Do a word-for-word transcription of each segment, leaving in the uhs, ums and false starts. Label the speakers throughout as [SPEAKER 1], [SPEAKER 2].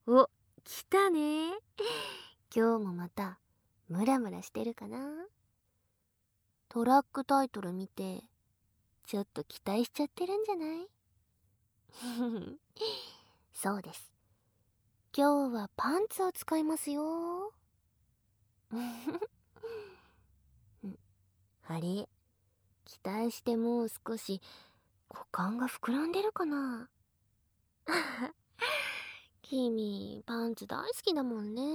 [SPEAKER 1] お、来たね。今日もまたムラムラしてるかな。トラックタイトル見てちょっと期待しちゃってるんじゃない？そうです。今日はパンツを使いますよ。あれ、期待してもう少し股間が膨らんでるかな。君パンツ大好きだもんね。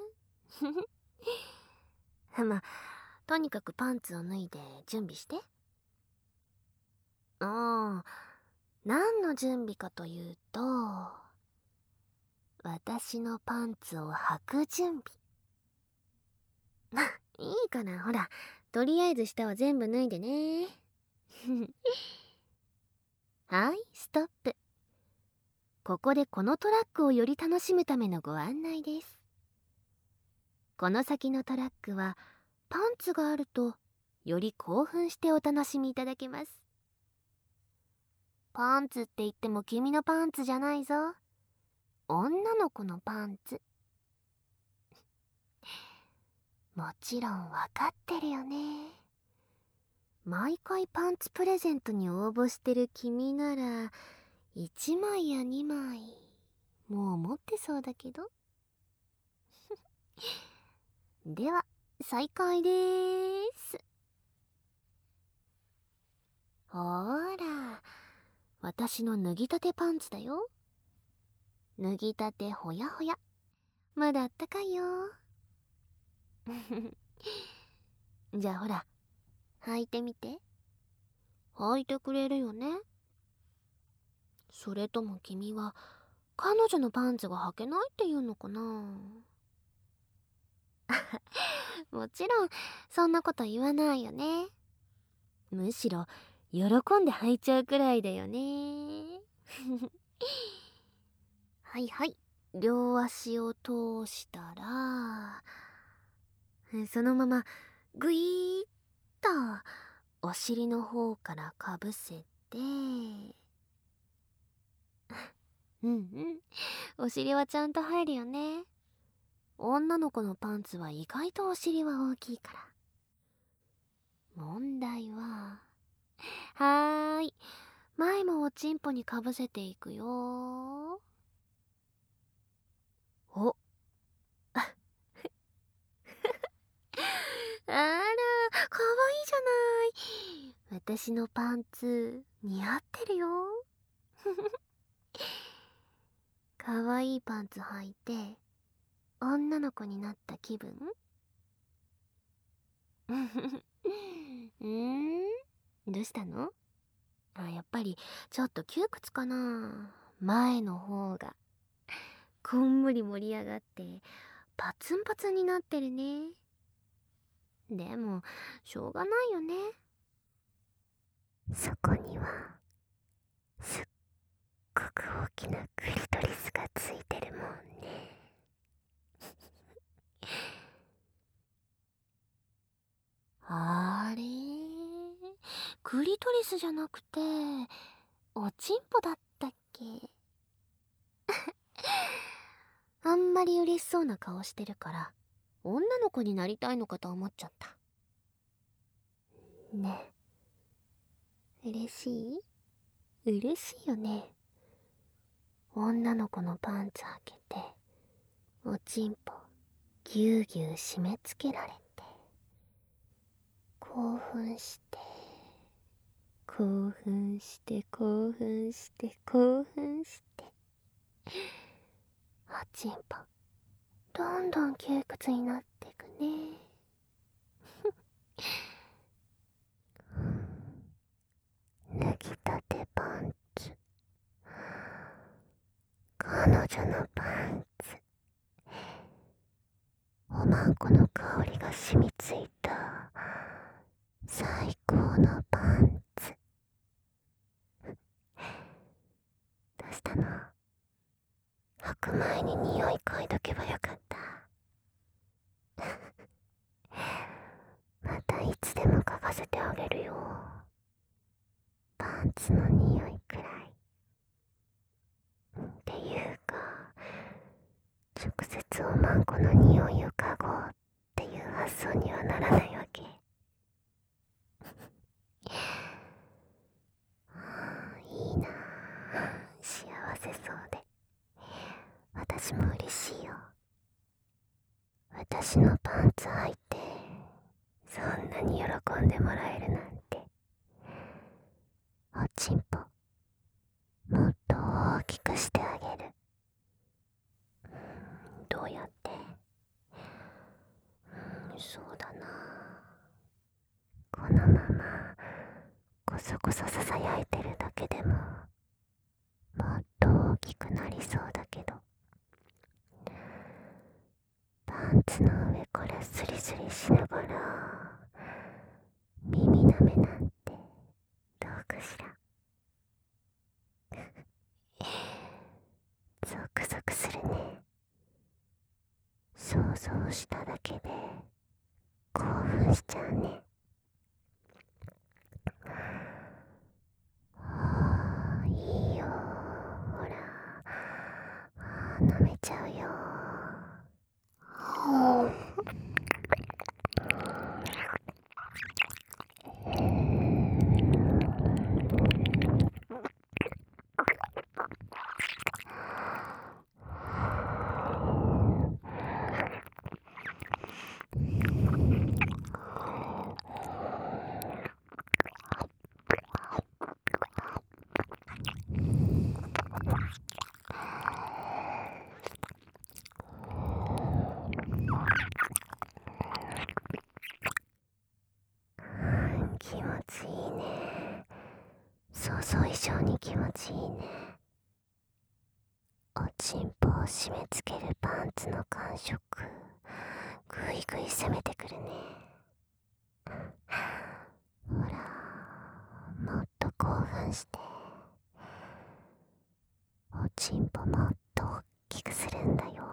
[SPEAKER 1] まあとにかくパンツを脱いで準備して。ああ、何の準備かというと、私のパンツを履く準備。いいかな、ほら、とりあえず下は全部脱いでね。はい、ストップ。ここでこのトラックをより楽しむためのご案内です。この先のトラックはパンツがあるとより興奮してお楽しみいただけます。パンツって言っても君のパンツじゃないぞ。女の子のパンツ。もちろんわかってるよね。毎回パンツプレゼントに応募してる君ならいちまいやにまいもう持ってそうだけど。では再開でーす。ほーら、私の脱ぎたてパンツだよ。脱ぎたてほやほや、まだあったかいよ。じゃあほら、履いてみて。履いてくれるよね？それとも君は彼女のパンツが履けないっていうのかな。もちろんそんなこと言わないよね。むしろ喜んで履いちゃうくらいだよね。はいはい、両足を通したらそのままグイーッとお尻の方からかぶせて、うんうん、お尻はちゃんと入るよね。女の子のパンツは意外とお尻は大きいから。問題は、はーい、前もおちんぽにかぶせていくよ。おあら、かわいいじゃない。私のパンツ似合ってるよ。かわいいパンツ履いて女の子になった気分？うーん、どうしたの？あ、やっぱりちょっと窮屈かな。前の方がこんもり盛り上がってパツンパツンになってるね。でもしょうがないよね。そこにはすっごく大きなクリトリスがついてるもんね。あれ、クリトリスじゃなくておちんぽだったっけ？あんまり嬉しそうな顔してるから女の子になりたいのかと思っちゃった。ねえ、嬉しい？嬉しいよね。女の子のパンツ開けておちんぽぎゅうぎゅう締め付けられて興奮して興奮して興奮して興奮しておちんぽどんどん窮屈になってくね。脱ぎたてパンツ、彼女のパンツ、おまんこの香りが染みついた最高のパンツ。どうしたの？履く前に匂い嗅いどけばよかった。またいつでも嗅がせてあげるよ。パンツの匂いくらい。っていうかまんこの匂いを嗅ごうっていう発想にはならないわけ。いいなあ、幸せそうで。私も嬉しいよ。私のパンツ履いてそんなに喜んでもらえるなんて。おちんぽもっと大きくしてあげる。どうやって？うん、そうだな。このままこそこそささやいてるだけでももっと大きくなりそうだけど、パンツの上からスリスリしながら耳なめなんてどうかしら。ゾクゾクするね。想像しただけで興奮しちゃうね。ああ、いいよ。ほら、あー舐めちゃうよ。気持ちいいね。想像以上に気持ちいいね。おちんぽを締め付けるパンツの感触、ぐいぐい攻めてくるね。ほら、もっと興奮して、おちんぽもっと大きくするんだよ。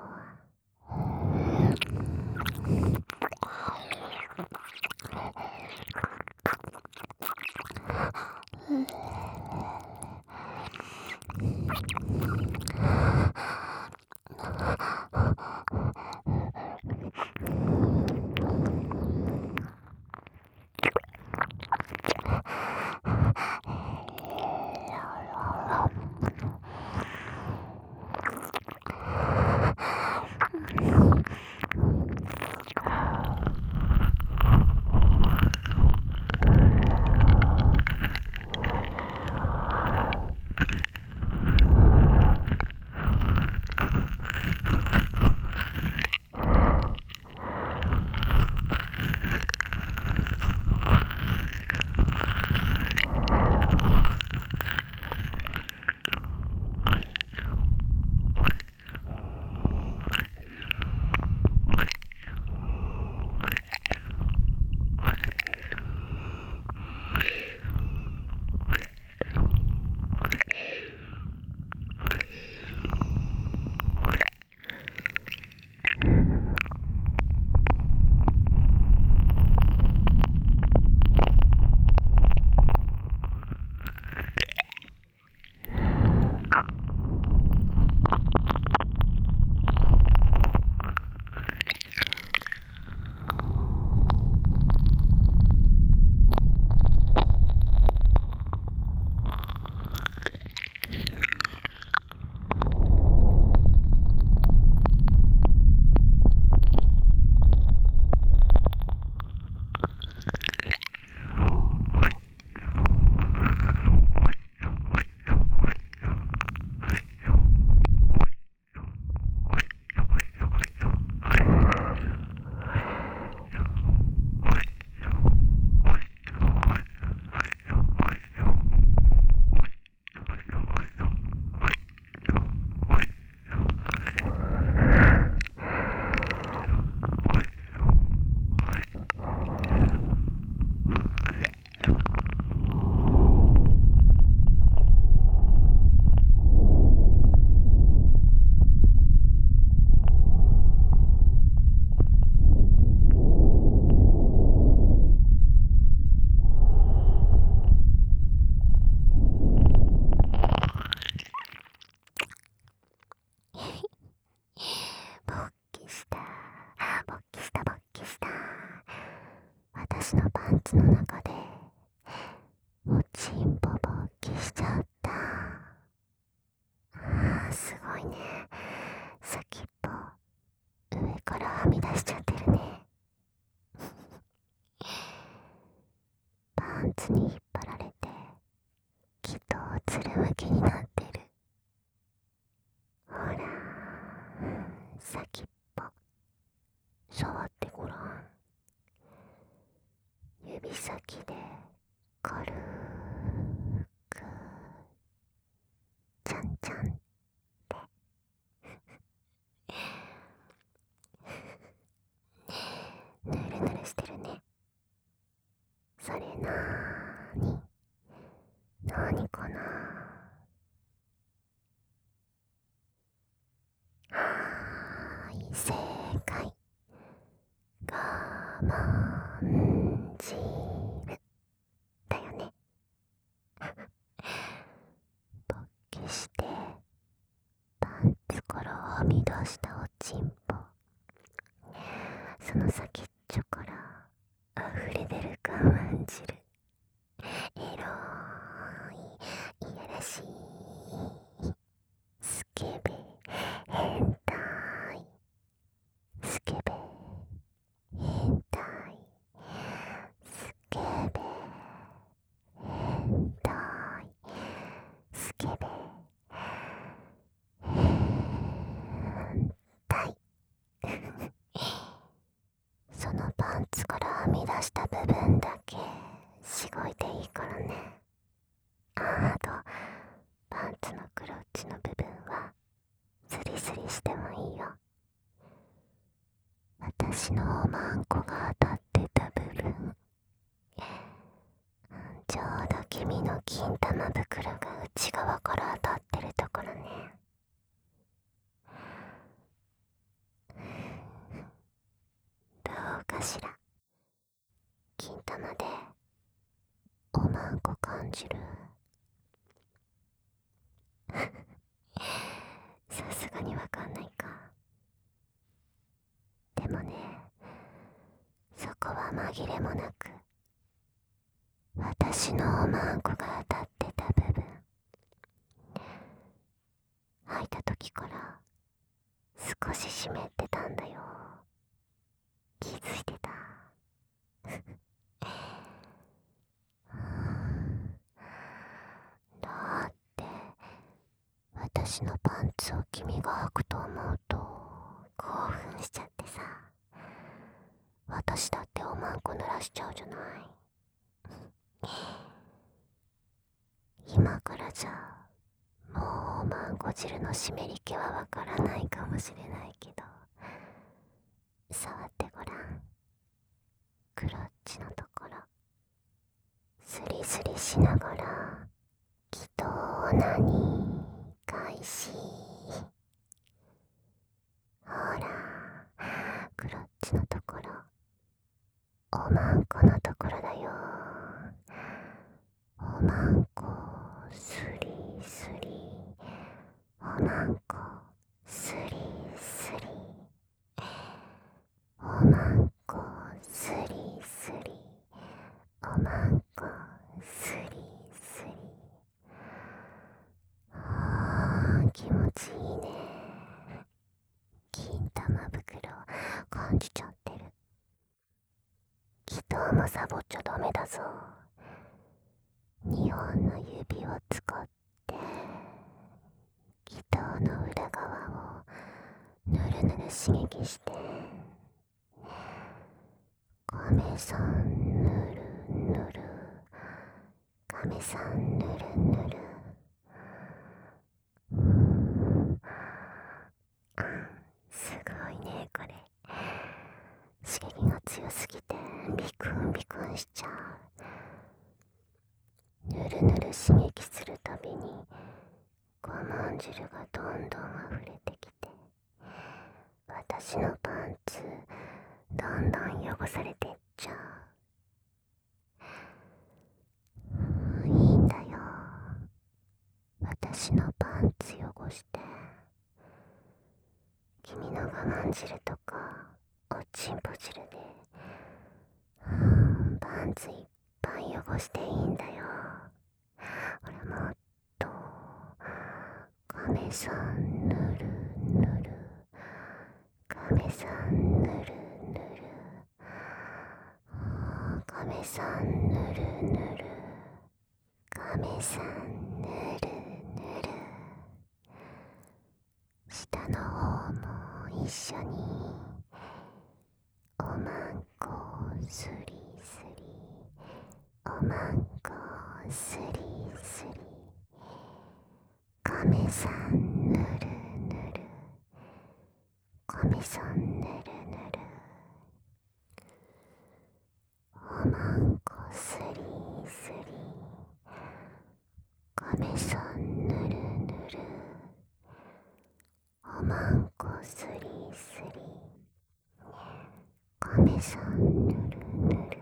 [SPEAKER 1] ツに引っ張られてきっとつるむきになってる。ほら、先っぽ触ってごらん。指先で軽くちゃんちゃんってぬるぬるしてるね。それなーになにかな。はーい、正解。我慢汁だよね。勃起してパンツからはみ出したおちんぽ、その先っちょから溢れ出る我慢汁、エロい、いやらしい、スケベ変態、スケベ変態、スケベ変態、スケベ変態そのパンツからはみ出した部分だけしごいていいからね。あとパンツのクロッチの部分はスリスリしてもいいよ。私のおまんこが当たってた部分、ちょうど君の金玉袋が内側から当たってるところね。どうかしら。金玉でおまんこ感じる？さすがにわかんないか。でもね、そこは紛れもなく私のおまんこが当たってた部分。履いた時から少し湿ってたんだよ。気づいてた？だって私のパンツを君が履くと思うと興奮しちゃってさ、私だっておまんこ濡らしちゃうじゃない。今からじゃもうおまんこ汁の湿り気はわからないかもしれないけど、触ってごらん。クロッチのところスリスリしながら気筒何開始。ほら、クロッチのところおまんこのところだよ。おまんこスリスリ、おまんこスリスリ、おまんこスリスリ、おまんこスリスリ。あー、気持ちいいね。金玉袋感じちゃってる。気筒もサボっちゃダメだぞ。にほんの指を使って気筒の裏側をぬるぬる刺激して、亀さんぬるぬる、亀さんぬるぬる。あ、すごいねこれ。刺激が強すぎてビクンビクンしちゃう。ぬるぬる刺激するたびに我慢汁がどんどん溢れてきて、私のパンツどんどん汚されてっちゃう。いいんだよ。私のパンツ汚して君の我慢汁とかおちんぽ汁でパンツいっぱい汚していいんだよ。ほら、もっと亀さんぬるぬる、亀さんぬるぬる、亀さんぬるぬる。 の方も一緒におまんこスリスリ、おまんこスリスリ、亀さんぬるぬる、亀さんぬるぬる、おまんこスリスリ、亀さんぬるぬる、おまんこスリスリ、亀さんぬるぬる。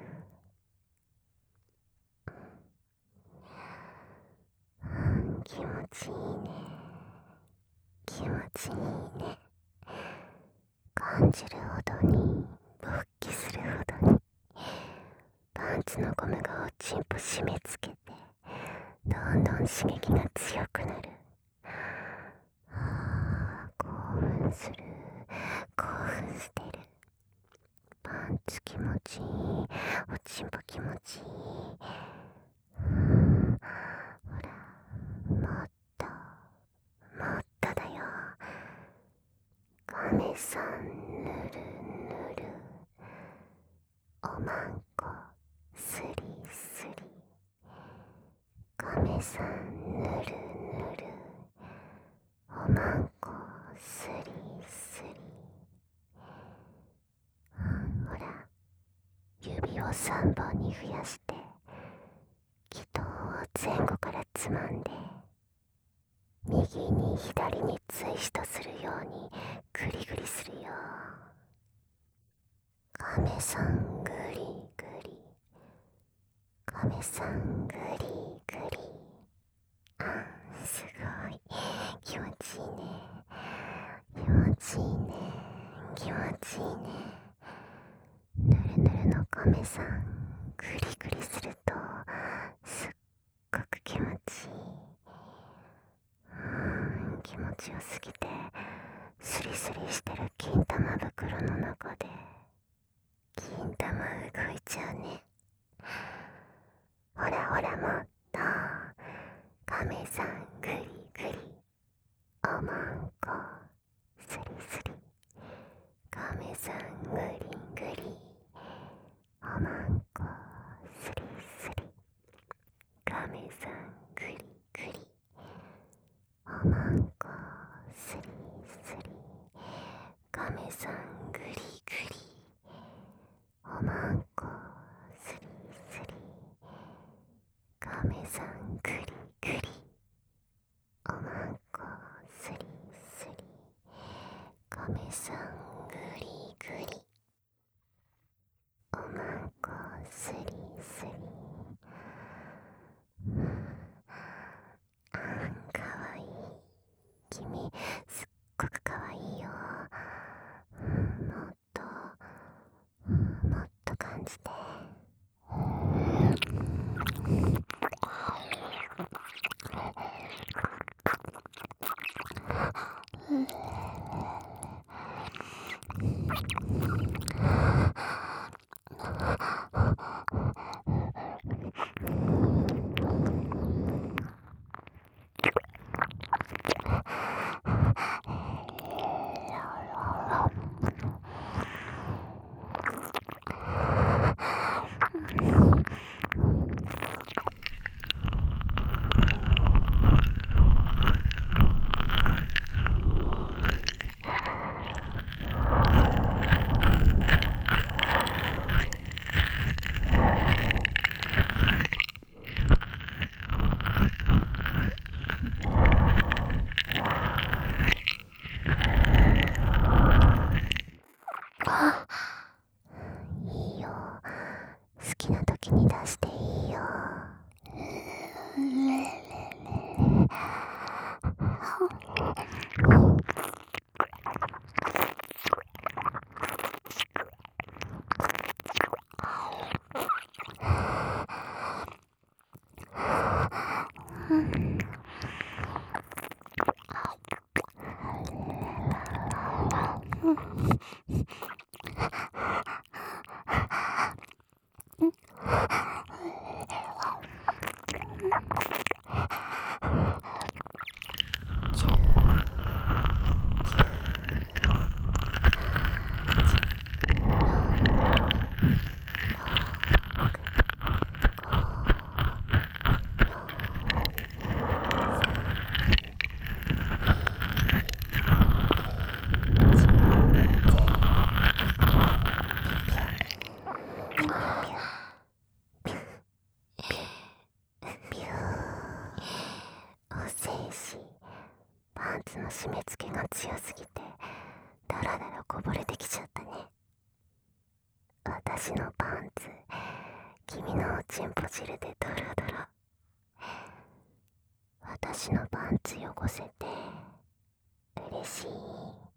[SPEAKER 1] 気持ちいいね、気持ちいいね。感じるほどに勃起するほどにパンツのゴムがおちんぽ締め付けて、どんどん刺激が強くなる。あー、興奮する、興奮してる。パンツ気持ちいい、おちんぽ気持ちいい。ほら、もっともっとだよ。亀さんぬるぬる、おまんこスリスリ、亀さんぬるぬる、おまんこスリスリ。ほら、指をさんぼんに増やして気筒を前後からつまんで、右に左にツイストするようにグリグリするよ。亀さんグリグリ、亀さんグリグリ。あ、すごい気持ちいいね、気持ちいいね、気持ちいいね。ぬるぬるの亀さんグリグリするとすっごく気持ちいい。気持ちよすぎてスリスリしてる金玉袋の中で金玉動いちゃうね。ほらほら、もっと亀さんグリグリ、おまんこスリスリ、亀さんグリグリ、おまんこスリスリ、亀さんグリグリ、おまんこスリスリ、亀さんグリグリ、おまんこスリスリ、亀さんグリグリ、おまんこスリスリ、亀さんグリグリ、おまんこスリスリ。あん、かわいい。君すっごくかわいいよ。もっともっと感じて。 の締め付けが強すぎてだらだらこぼれてきちゃったね。私のパンツ君のおちんぽ汁でドロドロ。私のパンツ汚せて嬉しい。